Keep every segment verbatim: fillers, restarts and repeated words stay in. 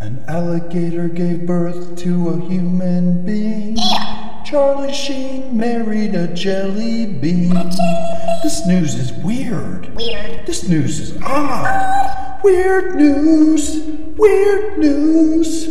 An alligator gave birth to a human being. Yeah. Charlie Sheen married a jelly bean. This news is weird. Weird. This news is odd. Weird news. Weird news.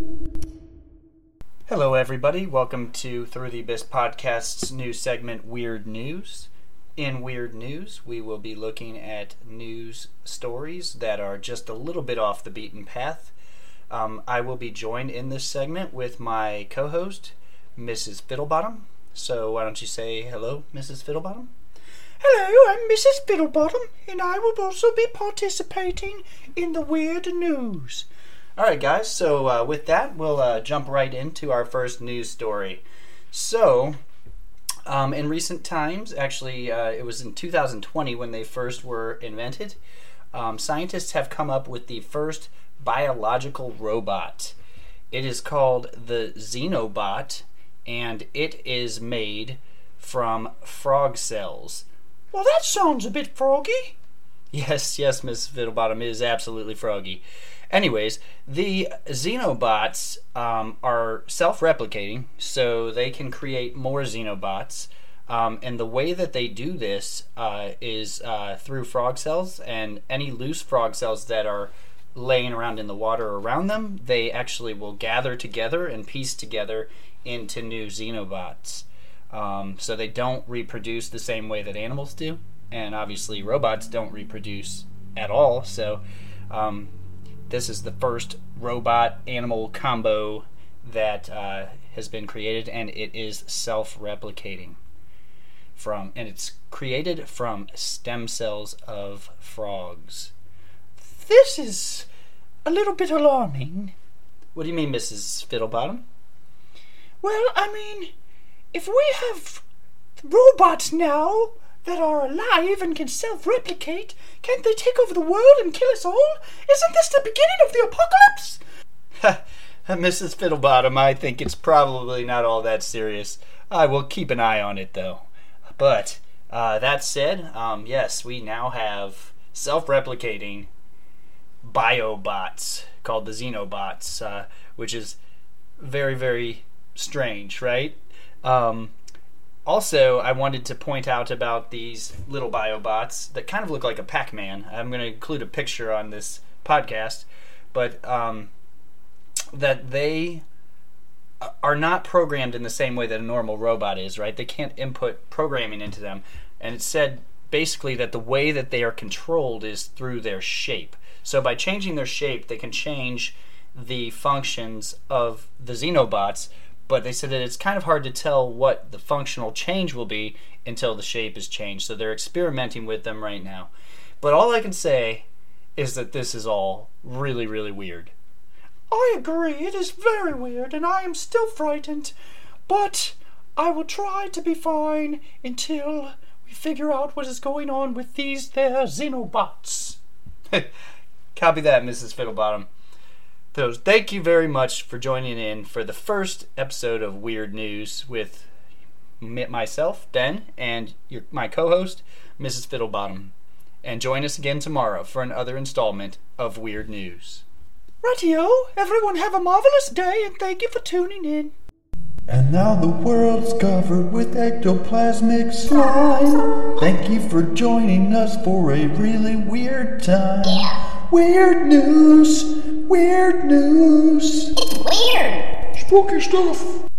Hello, everybody. Welcome to Through the Abyss Podcast's new segment, Weird News. In Weird News, we will be looking at news stories that are just a little bit off the beaten path. Um, I will be joined in this segment with my co-host, Missus Fiddlebottom. So why don't you say hello, Missus Fiddlebottom? Hello, I'm Missus Fiddlebottom, and I will also be participating in the Weird News. Alright guys, so uh, with that, we'll uh, jump right into our first news story. So, um, in recent times, actually uh, it was in two thousand twenty when they first were invented, um, scientists have come up with the first biological robot. It is called the Xenobot, and it is made from frog cells. Well, that sounds a bit froggy. Yes, yes, Miss Fiddlebottom, it is absolutely froggy. Anyways, the Xenobots um, are self-replicating, so they can create more Xenobots. Um, and the way that they do this uh, is uh, through frog cells, and any loose frog cells that are laying around in the water around them, they actually will gather together and piece together into new Xenobots. Um, so they don't reproduce the same way that animals do, and obviously robots don't reproduce at all, so um, this is the first robot-animal combo that uh, has been created, and it is self-replicating. From, and it's created from stem cells of frogs. This is a little bit alarming. What do you mean, Missus Fiddlebottom? Well, I mean, if we have robots now that are alive and can self-replicate, can't they take over the world and kill us all? Isn't this the beginning of the apocalypse? Missus Fiddlebottom, I think it's probably not all that serious. I will keep an eye on it, though. But, uh, that said, um, yes, we now have self-replicating biobots called the Xenobots, uh, which is very, very strange, right? Um, also, I wanted to point out about these little biobots that kind of look like a Pac-Man. I'm going to include a picture on this podcast, but um, that they are not programmed in the same way that a normal robot is, right? They can't input programming into them, and it said basically that the way that they are controlled is through their shape. So by changing their shape, they can change the functions of the Xenobots, but they said that it's kind of hard to tell what the functional change will be until the shape is changed. So they're experimenting with them right now. But all I can say is that this is all really, really weird. I agree, it is very weird, and I am still frightened, but I will try to be fine until we figure out what is going on with these there Xenobots. Copy that, Missus Fiddlebottom. So, thank you very much for joining in for the first episode of Weird News with myself, Ben, and your, my co-host, Missus Fiddlebottom. And join us again tomorrow for another installment of Weird News. Rightio, everyone have a marvelous day, and thank you for tuning in. And now the world's covered with ectoplasmic slime. Thank you for joining us for a really weird time. Yeah. Weird news. Weird news. It's weird. Spooky stuff.